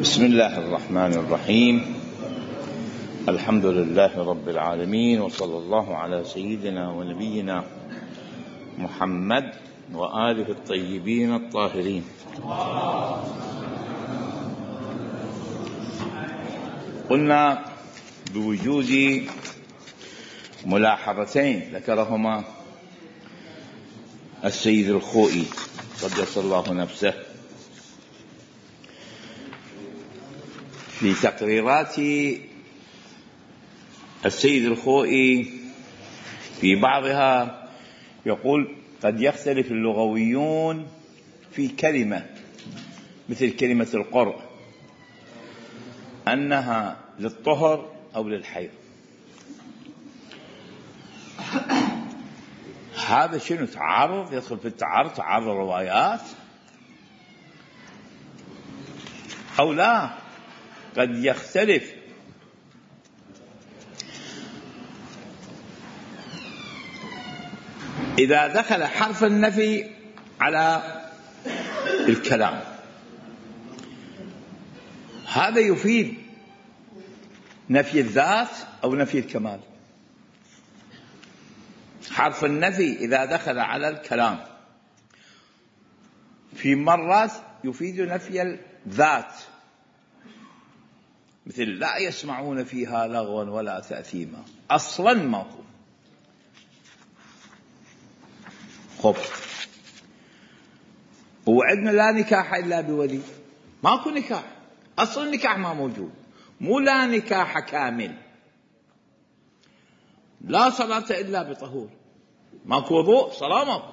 بسم الله الرحمن الرحيم. الحمد لله رب العالمين، وصلى الله على سيدنا ونبينا محمد وآله الطيبين الطاهرين. قلنا بوجود ملاحظتين ذكرهما السيد الخوئي قدس الله نفسه في تقريرات السيد الخوئي. في بعضها يقول قد يختلف اللغويون في كلمة مثل كلمة القرء أنها للطهر أو للحيض. هذا شنو؟ تعارض، يدخل في التعارض، تعارض الروايات أو لا؟ قد يختلف إذا دخل حرف النفي على الكلام، هذا يفيد نفي الذات أو نفي الكمال. حرف النفي إذا دخل على الكلام في مرات يفيد نفي الذات، مثل لا يسمعون فيها لغوا ولا تأثيما، أصلا ماكو. خب، وعندنا لا نكاح إلا بولي، ماكو نكاح، أصلا النكاح ما موجود، مو لا نكاح كامل. لا صلاة إلا بطهور، ماكو وضوء، صلاة ماكو،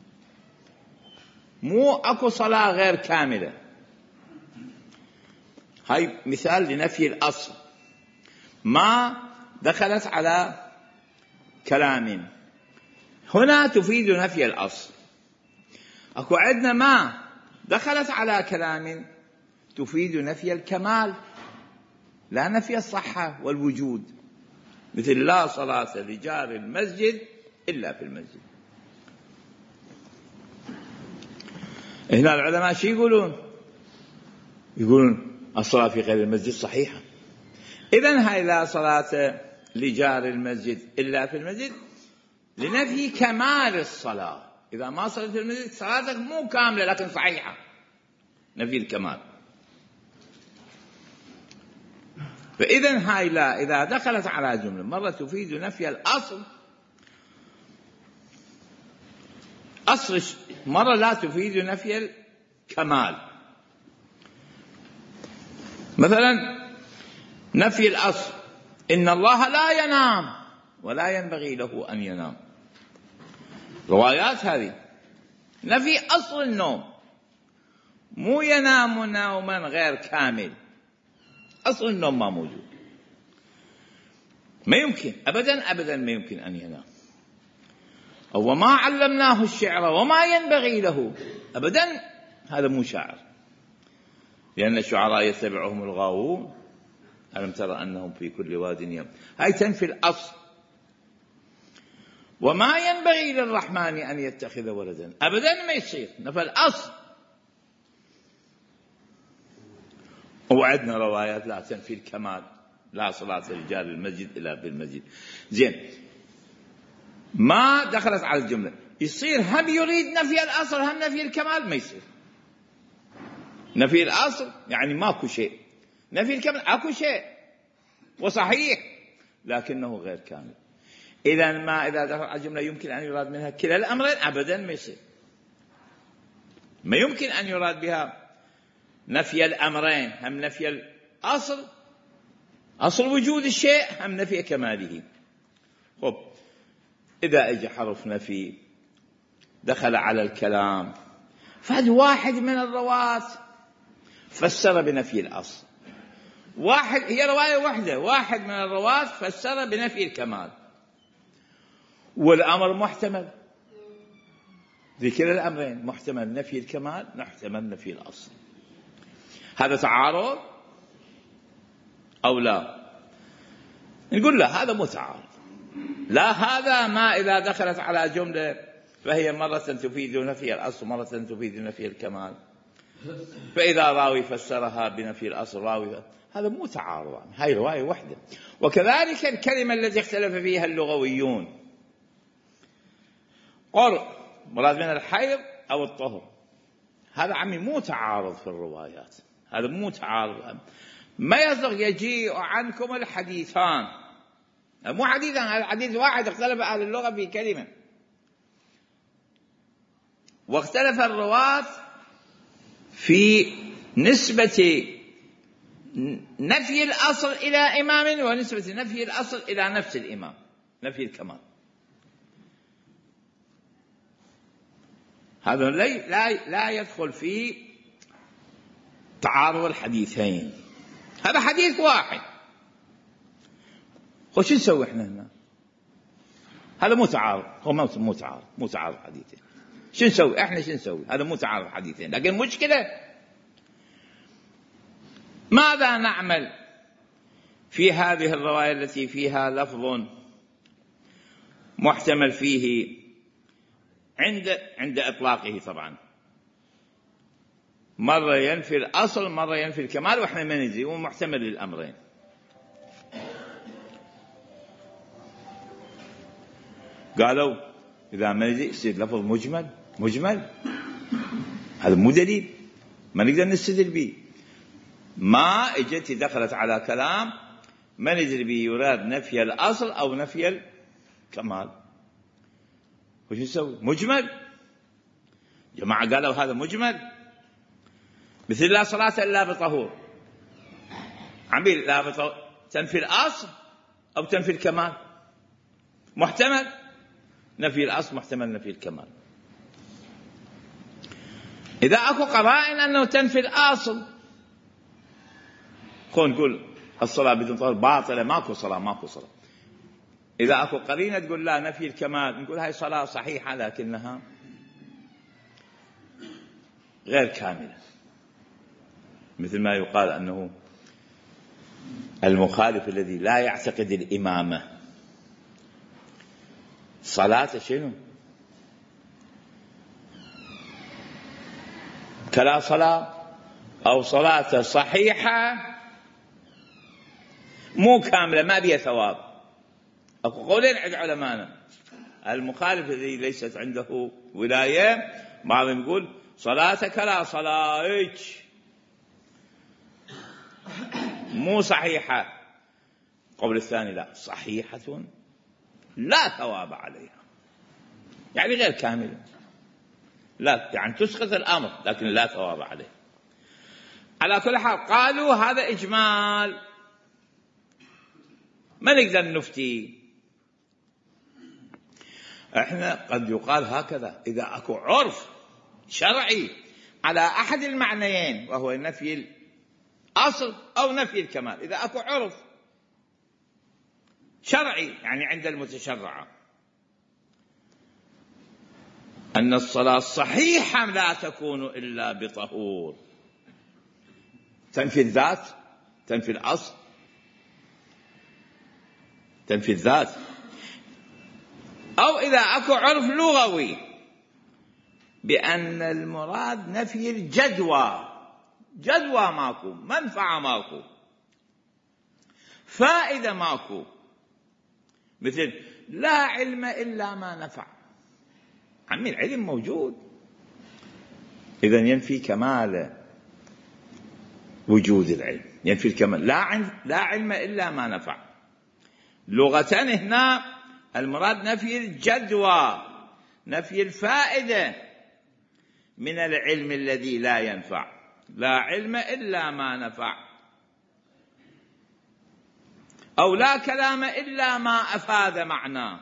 مو أكو صلاة غير كاملة. هاي مثال لنفي الأصل. ما دخلت على كلام، هنا تفيد نفي الأصل. أكو عندنا ما دخلت على كلام تفيد نفي الكمال، لا نفي الصحة والوجود، مثل لا صلاة لجار المسجد إلا في المسجد. هنا العلماء شو يقولون؟ يقولون الصلاة في غير المسجد صحيحة. إذن هاي لا صلاة لجار المسجد إلا في المسجد لنفي كمال الصلاة. إذا ما صليت في المسجد صلاتك مو كاملة لكن صحيحة، نفي الكمال. فإذن هاي لا إذا دخلت على جملة مرة تفيد نفي الأصل، أصل مرة لا تفيد نفي الكمال. مثلا نفي الأصل إن الله لا ينام ولا ينبغي له أن ينام، روايات هذه نفي أصل النوم، مو ينام نوما غير كامل، أصل النوم ما موجود، ما يمكن أبدا أبدا ما يمكن أن ينام. أو ما علمناه الشعر وما ينبغي له، أبدا هذا مو شاعر، لأن الشعراء يتبعهم الغاوون ألم ترى أنهم في كل واد يم. هاي تنفي الأصل. وما ينبغي للرحمن أن يتخذ ولدا، أبدا ما يصير، نفى الأصل. وعدنا روايات لا تنفي الكمال، لا صلاة رجال المسجد إلا بالمسجد. زين، ما دخلت على الجملة يصير هم يريد نفي الأصل هم نفي الكمال؟ ما يصير. نفي الأصل يعني ماكو شيء، نفي الكمال اكو شيء وصحيح لكنه غير كامل. إذا ما إذا دخل على الجملة يمكن أن يراد منها كلا الأمرين؟ أبدا ما يصير، ما يمكن أن يراد بها نفي الأمرين، هم نفي الأصل، أصل وجود الشيء، هم نفي كماله. خب، إذا اجى حرف نفي دخل على الكلام، فهذا واحد من الرواة فسر بنفي الأصل، واحد هي رواية واحدة، واحد من الرواة فسر بنفي الكمال، والأمر محتمل، ذكر الأمرين محتمل نفي الكمال محتمل نفي الأصل. هذا تعارض أو لا؟ نقول لا، هذا متعارض. لا، هذا ما إذا دخلت على جملة فهي مرة تفيد نفي الأصل مرة تفيد نفي الكمال. فإذا راوي فسرها بنفي الأصل راوي، هذا مو تعارض، هاي رواية واحدة. وكذلك الكلمة التي اختلف فيها اللغويون، قرء مراد من الحيض أو الطهر، هذا عمي مو تعارض في الروايات، هذا مو تعارض. ما يصدق يجيء عنكم الحديثان، مو حديثان، هذا حديث واحد اختلف أهل اللغة في كلمة، واختلف الرواة في نسبة نفي الأصل إلى إمام ونسبة نفي الأصل إلى نفس الإمام، نفي الكمال. هذا لا يدخل في تعارض الحديثين، هذا حديث واحد. شو نسوي احنا هنا؟ هذا مو تعارض، هو مو تعارض حديثين. شو نسوي احنا؟ شو نسوي؟ هذا مو تعارض حديثين، لكن مشكلة ماذا نعمل في هذه الرواية التي فيها لفظ محتمل فيه عند إطلاقه طبعا، مرة ينفي الأصل مرة ينفي الكمال، وإحنا ما ندري، ومحتمل للأمرين. قالوا إذا ما ندري يصير لفظ مجمل، هذا مو دليل، ما نقدر نستدل به. ما اجت دخلت على كلام ما ندري به يراد نفي الأصل أو نفي الكمال، وش نسوي؟ مجمل. جماعة قالوا هذا مجمل، مثل لا صلاة إلا بطهور، عميل لا بطهور تنفي الأصل أو تنفي الكمال، محتمل نفي الأصل محتمل نفي الكمال. إذا أكو قرائن أنه تنفي الأصل، نقول الصلاة بدون طهور باطلة، ماكو صلاة. إذا أكو قرينة تقول لا نفي الكمال، نقول هاي صلاة صحيحة لكنها غير كاملة. مثل ما يقال أنه المخالف الذي لا يعتقد الإمامة صلاة شنو؟ كلا صلاة، أو صلاة صحيحة مو كاملة ما بيها ثواب. أكو قولين عند علمانا، المخالف الذي ليست عنده ولاية، بعضهم يقول صلاتك لا صلاتك مو صحيحة، قول الثاني لا صحيحة لا ثواب عليها، يعني غير كاملة، لا يعني تسقط الأمر لكن لا ثواب عليه. على كل حال قالوا هذا إجمال، ما نقدر نفتي. احنا قد يقال هكذا، إذا أكو عرف شرعي على أحد المعنيين وهو نفي الأصل أو نفي الكمال، إذا أكو عرف شرعي يعني عند المتشرعة أن الصلاة الصحيحة لا تكون إلا بطهور، تنفي الذات، تنفي الأصل، تنفي الذات. أو إذا أكو عرف لغوي بأن المراد نفي الجدوى، جدوى ماكو، منفعة ماكو، فائدة ماكو، مثل لا علم إلا ما نفع، عمي العلم موجود، إذن ينفي كمال وجود العلم، ينفي الكمال، لا علم إلا ما نفع. لغة هنا المراد نفي الجدوى، نفي الفائدة من العلم الذي لا ينفع، لا علم إلا ما نفع، أو لا كلام إلا ما أفاد معناه.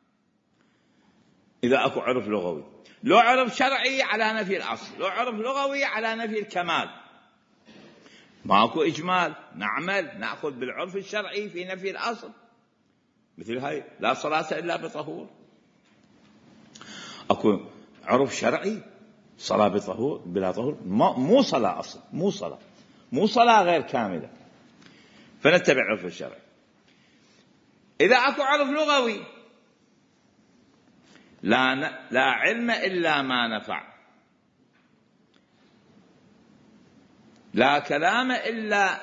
إذا أكو عرف لغوي، لو عرف شرعي على نفي الأصل، لو عرف لغوي على نفي الكمال، ماكو إجمال، نأخذ بالعرف الشرعي في نفي الأصل، مثل هاي لا صلاة إلا بطهور. أكو عرف شرعي صلاة بطهور بلا طهور مو صلاة أصل، مو صلاة غير كاملة، فنتبع عرف الشرعي. إذا أكو عرف لغوي لا علم إلا ما نفع، لا كلام إلا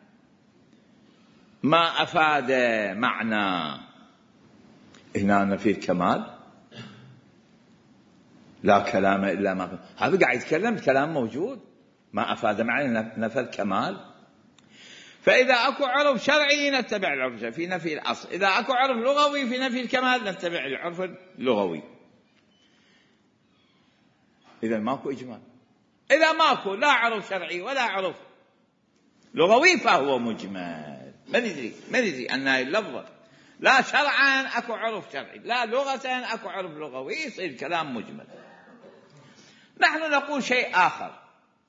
ما أفاد معنى. هنا نفي الكمال، لا كلام إلا ما أفاد. هذا قاعد يتكلم كلام موجود، ما أفاد معنى نفى الكمال. فإذا أكو عرف شرعي نتبع العرف في نفي الأصل، إذا أكو عرف لغوي في نفي الكمال نتبع العرف اللغوي. إذا ماكو إجمال. إذا ماكو لا عرف شرعي ولا عرف لغوي فهو مجمل. ما ندري أن اللفظة لا شرعا أكو عرف شرعي، لا لغة أكو عرف لغوي، يصير كلام مجمل. نحن نقول شيء آخر،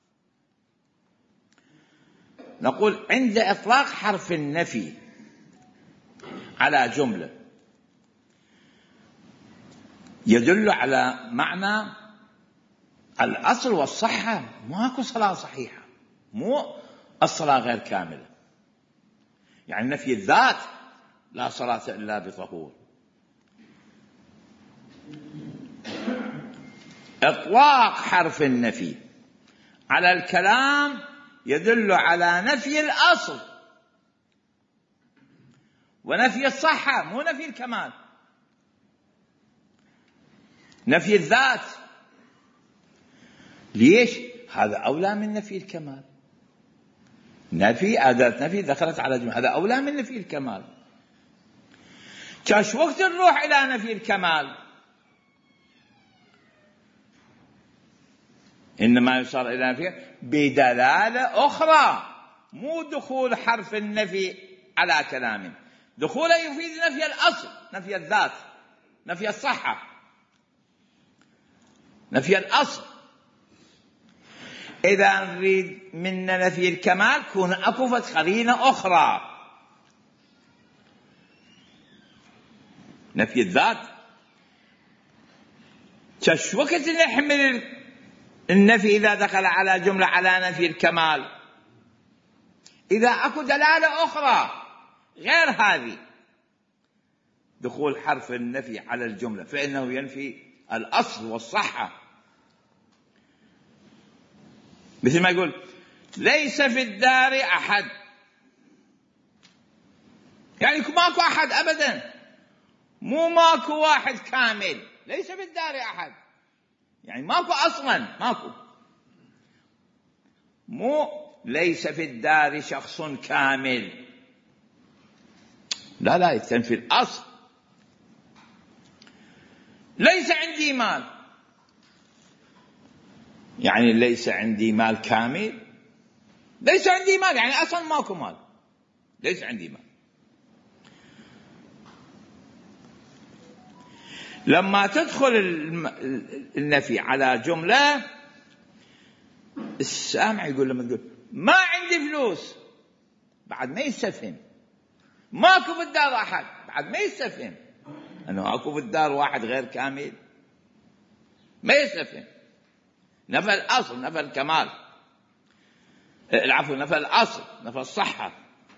نقول عند إطلاق حرف النفي على جملة يدل على معنى الأصل والصحة. ماكو صلاة صحيحة، مو الصلاة غير كاملة. يعني نفي الذات، لا صلاة إلا بطهور. إطلاق حرف النفي على الكلام يدل على نفي الأصل ونفي الصحة، مو نفي الكمال. نفي الذات ليش؟ هذا أولى من نفي الكمال. نفي أداة نفي دخلت على جمع، هذا أولى من نفي الكمال. كاش وقت نروح إلى نفي الكمال إنما يصار إلى نفي بدلالة أخرى، مو دخول حرف النفي على كلام. دخوله يفيد نفي الأصل، نفي الذات، نفي الصحة، نفي الأصل. إذا نريد من نفي الكمال كون أكفت قرينة أخرى، نفي الذات. كش وقت نحمل النفي إذا دخل على جملة على نفي الكمال، إذا أكو دلالة أخرى غير هذه دخول حرف النفي على الجملة فإنه ينفي الأصل والصحة. مثل ما يقول ليس في الدار أحد، يعني ماكو أحد أبدا، مو ماكو واحد كامل. ليس في الدار أحد يعني ماكو أصلا، ماكو. مو ليس في الدار شخص كامل، لا يتنفي الأصل. ليس عندي مال، يعني ليس عندي مال كامل. ليس عندي مال يعني أصلا ماكو مال، ليس عندي مال. لما تدخل النفي على جملة، السامع يقول لما تقول ما عندي فلوس بعد ما يستفهم، ماكو في الدار أحد بعد ما يستفهم أنه أكو في الدار واحد غير كامل، ما يستفهم. نفى الأصل، نفى الكمال، العفو، نفى الأصل، نفى الصحة.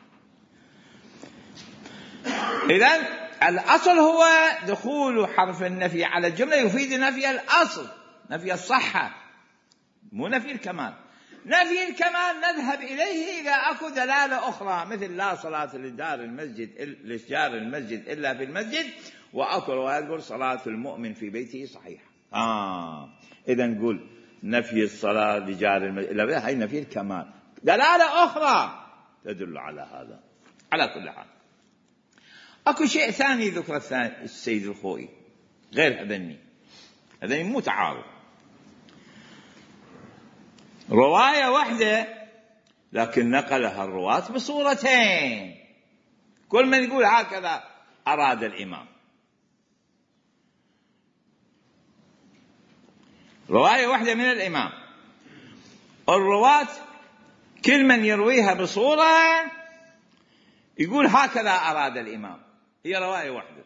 إذن الأصل هو دخول حرف النفي على الجملة يفيد نفي الأصل، نفي الصحة، مو نفي الكمال. نفي الكمال نذهب إليه إذا أكو دلالة أخرى، مثل لا صلاة لجار المسجد إلا في المسجد، وأكو ويقول صلاة المؤمن في بيته صحيحة. إذا نقول نفي الصلاة لجار المسجد إلا هي نفي الكمال، دلالة أخرى تدل على هذا. على كل حال أكو شيء ثاني ذكر السيد الخوئي غير هذين مو تعارض. رواية واحدة لكن نقلها الرواة بصورتين، كل من يقول هكذا أراد الإمام. رواية واحدة من الإمام، الرواة كل من يرويها بصورة يقول هكذا أراد الإمام. هي رواية واحدة.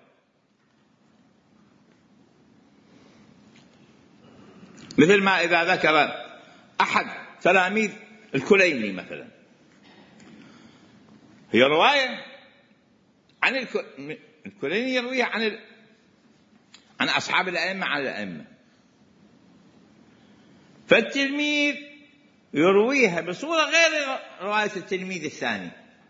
مثل ما إذا ذكر أحد تلاميذ الكليني مثلا، هي رواية عن الكليني يرويها عن أصحاب الأئمة عن الأئمة. فالتلميذ يرويها بصورة غير رواية التلميذ الثاني.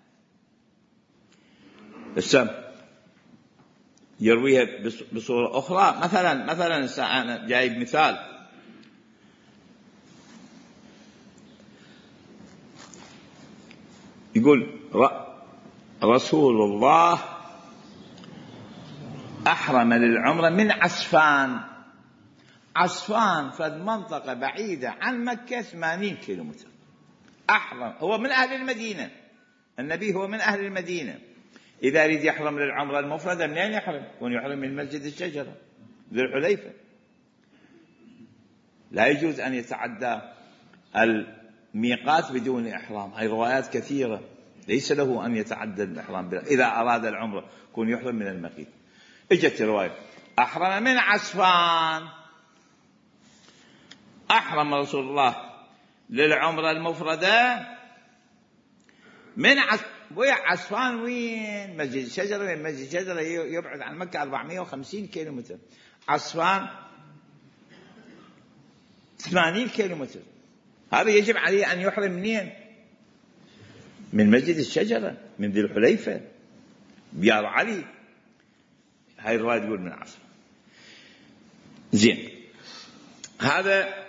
يرويها بصورة أخرى. مثلا أنا جايب مثال. يقول رسول الله أحرم للعمرة من عسفان. عسفان فد منطقة بعيدة عن مكة 80 كيلومتر. أحرم، هو من أهل المدينة، النبي هو من أهل المدينة. إذا يريد يحرم للعمرة المفردة منين يحرم؟ يحرم من مسجد الشجرة ذي الحليفة. لا يجوز أن يتعدى الميقات بدون إحرام. هاي روايات كثيرة، ليس له أن يتعدى الإحرام إذا أراد العمرة يكون يحرم من المقيت. اجت رواية أحرم من عسفان. أحرم رسول الله للعمرة المفردة من عسفان. وين؟ مسجد الشجرة. من مسجد الشجرة يبعد عن مكة 450 كيلومتر. عسفان 80 كيلومتر. هذا يجب عليه أن يحرم منين؟ من مسجد الشجرة، من ذي الحليفة، بيار علي. هاي الرواية تقول من عسفان. زين، هذا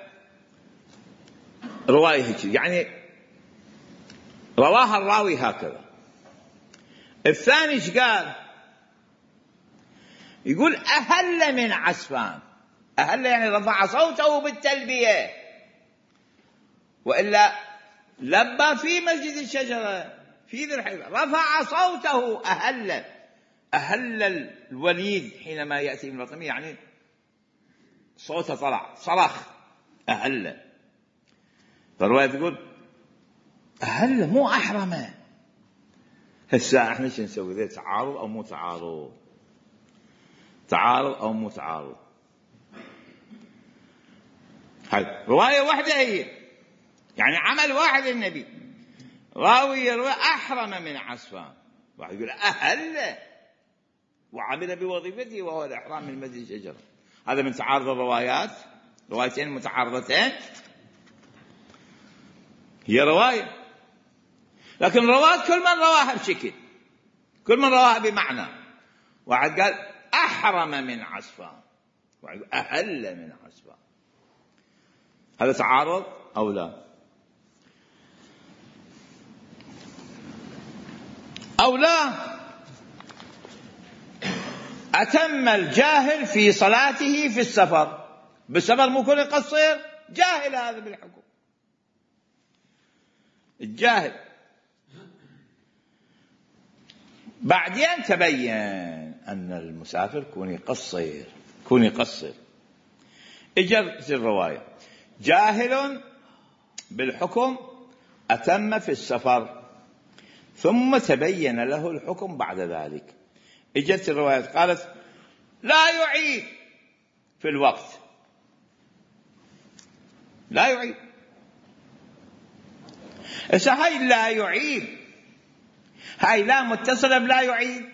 رواية يعني رواها الراوي هكذا. الثاني ايش قال؟ يقول أهل من عسفان. أهل يعني رفع صوته بالتلبية، وإلا لبى في مسجد الشجرة في ذي الحليفة، رفع صوته. أهل الوليد حينما يأتي من الوطن يعني صوته طلع، صرخ، أهل. فالرواية تقول أهل مو أحرم. هسه احنا شو نسوي؟ ذي تعارض أو مو تعارض؟ تعارض أو مو تعارض؟ هاي رواية واحدة هي، يعني عمل واحد النبي. راوي يروي أحرم من عسفان، واحد يقول أهل وعمل بوظيفته وهو الإحرام من مسجد الشجرة. هذا من تعارض الروايات. روايتين متعارضتين هي رواية، لكن رواة كل من رواها بشكل، كل من رواها بمعنى. واحد قال أحرم من عسفان، واحد قال أهل من عسفان. هذا تعارض أو لا؟ أو لا؟ أتم الجاهل في صلاته في السفر. بالسفر مو كل يقصر، جاهل هذا بالحكم. الجاهل بعدين تبين أن المسافر كون يقصر. اجت الرواية جاهل بالحكم أتم في السفر ثم تبين له الحكم بعد ذلك. اجت الرواية قالت لا يعيد في الوقت، لا يعيد. هاي لا يعيد، هاي لا متصلة بلا يعيد،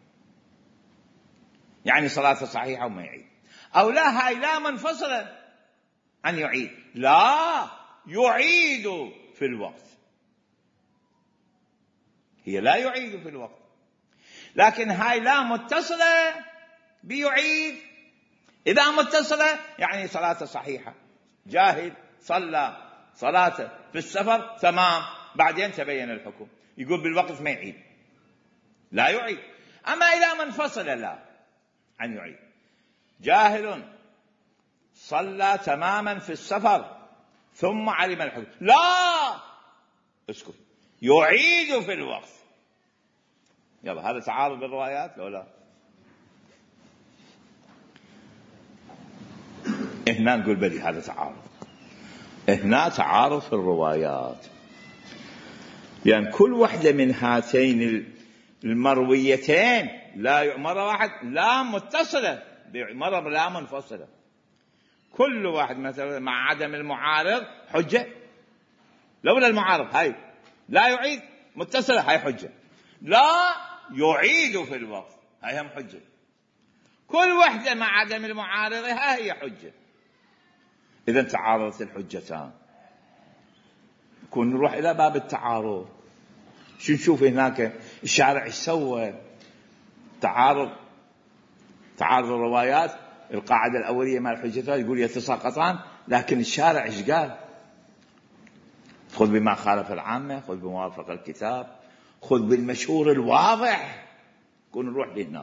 يعني صلاته صحيحة وما يعيد. أو لا، هاي لا منفصلة عن يعيد، لا يعيد في الوقت. هي لا يعيد في الوقت، لكن هاي لا متصلة بيعيد. إذا متصلة يعني صلاته صحيحة. جاهل صلى صلاته في السفر تمام، بعدين تبين الحكم، يقول بالوقت ما يعيد، لا يعيد. أما إذا منفصل لا عن يعيد. جاهل صلى تماما في السفر ثم علم الحكم، لا اسكت، يعيد في الوقت. يلا، هذا تعارض بالروايات لو لا؟ هنا نقول بلي هذا تعارض. هنا تعارض في الروايات، لأن يعني كل واحدة من هاتين المرويتين لا، مرة واحد لا متصلة، مرة لا منفصلة. كل واحد مثلا مع عدم المعارض حجة. لولا المعارض هاي لا يعيد متصلة، هاي حجة. لا يعيد في الوقت، هاي هم حجة. كل واحدة مع عدم المعارضة هاي هي حجة. إذن تعارضت الحجتان. كون نروح إلى باب التعارض، شو نشوف هناك؟ الشارع ايش سوى؟ تعارض الروايات. القاعدة الأولية مع الحجتان يقول يتساقطان، لكن الشارع ايش قال؟ خذ بما خالف العامة، خذ بموافق الكتاب، خذ بالمشهور الواضح. كون نروح لهنا.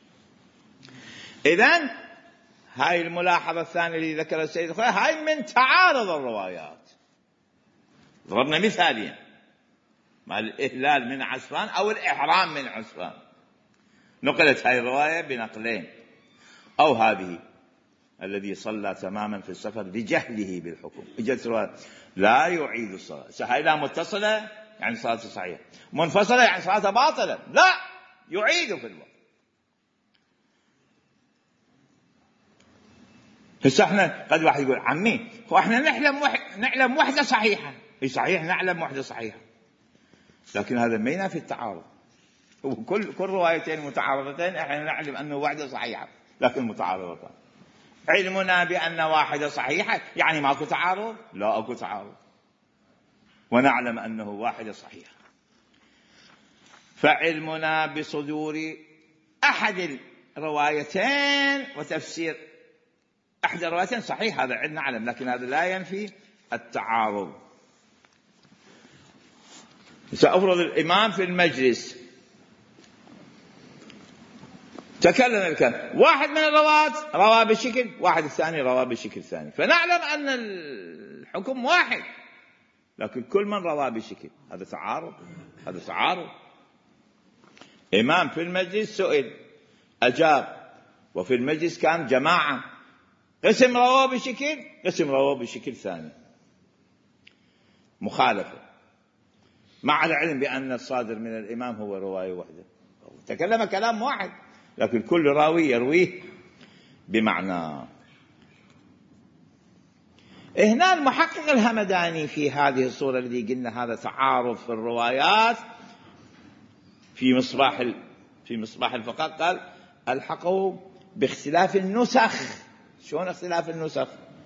إذن هاي الملاحظة الثانية اللي ذكرها السيد الخوئي، هاي من تعارض الروايات. ضربنا مثالين مع الإهلال من عسفان أو الإحرام من عسفان، نقلت هاي الرواية بنقلين. أو هذه الذي صلى تماما في السفر لجهله بالحكم، اجت رواية لا يعيد الصلاة. هاي لا متصلة يعني صلاته صحيحة، منفصلة يعني صلاته باطلة، لا يعيد في الوقت. هسه احنا قد واحد يقول عمي هو احنا نعلم وحدة صحيحة. اي صحيح نعلم وحدة صحيحة، لكن هذا ما ينافي التعارض. كل روايتين متعارضتين احنا نعلم انه واحدة صحيحة لكن متعارضتان. علمنا بأن واحدة صحيحة يعني ماكو تعارض؟ لا اكو تعارض، ونعلم انه واحدة صحيحة. فعلمنا بصدور احد الروايتين وتفسير احد الروايتين صحيح، هذا عندنا نعلم، لكن هذا لا ينفي التعارض. سأفرض الإمام في المجلس تكلم الكلام، واحد من الرواة روى بشكل، واحد الثاني روى بشكل ثاني، فنعلم أن الحكم واحد، لكن كل من روى بشكل، هذا تعارض. هذا تعارض. إمام في المجلس سئل أجاب، وفي المجلس كان جماعة، قسم رواه بشكل، قسم رواه بشكل ثاني، مخالفة، مع العلم بأن الصادر من الإمام هو رواية واحدة، تكلم كلام واحد، لكن كل راوي يرويه بمعنى. هنا المحقق الهمداني في هذه الصورة التي قلنا هذا تعارض في الروايات في مصباح الفقه قال الحقوا باختلاف النسخ. شلون اختلاف النسخ؟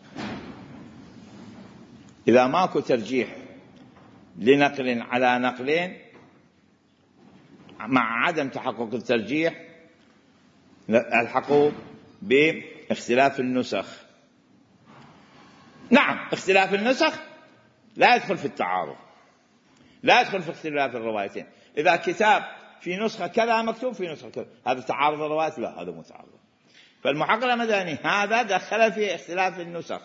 إذا ماكو ترجيح لنقل على نقلين مع عدم تحقق الترجيح الحقوا باختلاف النسخ. نعم اختلاف النسخ لا يدخل في التعارض، لا يدخل في اختلاف الروايتين. إذا كتاب في نسخة كذا مكتوب في نسخة كذا، هذا تعارض الروايات؟ لا، هذا متعارض. فالمحقق الهمداني هذا دخل في اختلاف النسخ.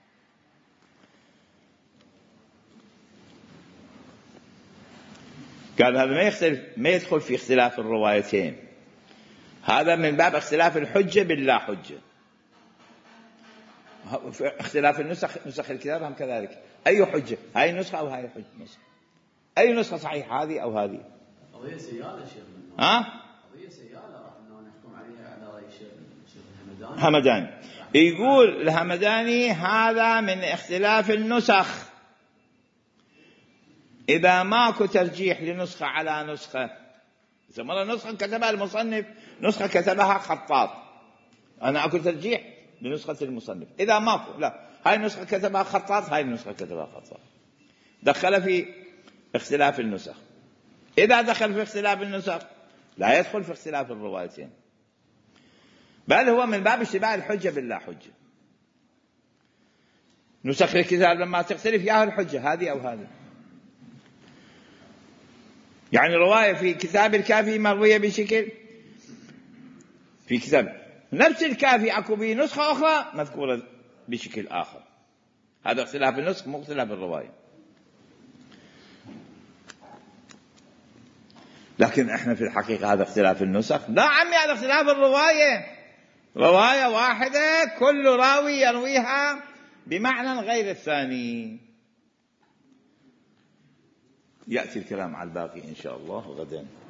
قال هذا ما يدخل في اختلاف الروايتين، هذا من باب اختلاف الحجة باللا حجة. اختلاف النسخ، نسخ الكتاب هم كذلك، أي حجة، هاي نسخة أو هاي حجة نسخة، أي نسخة صحيحة هذه أو هذه. قضية سيالة شيخ، قضية سيالة راح نحكم عليها على رأي الشيخ همداني. يقول الهمداني هذا من اختلاف النسخ. إذا ماكو ترجيح لنسخة على نسخة، إذا مرة نسخة كتبها المصنف، نسخة كتبها خطاط، أنا أكو ترجيح لنسخة المصنف. إذا ماكو، لا، هاي النسخة كتبها خطاط، هاي النسخة كتبها خطاط، دخل في اختلاف النسخ. إذا دخل في اختلاف النسخ لا يدخل في اختلاف الروايتين، بل هو من باب اشتباه الحجة باللا حجة. نسخ الكتاب لما تختلف ياها الحجة هذه أو هذه. يعني رواية في كتاب الكافي مروية بشكل، في كتاب نفس الكافي أكو به نسخة أخرى مذكورة بشكل آخر، هذا اختلاف النسخ مو اختلاف الرواية. لكن احنا في الحقيقة هذا اختلاف النسخ؟ لا عمي، هذا اختلاف الرواية، رواية واحدة كل راوي يرويها بمعنى غير الثاني. يأتي الكلام على الباقي إن شاء الله غدا.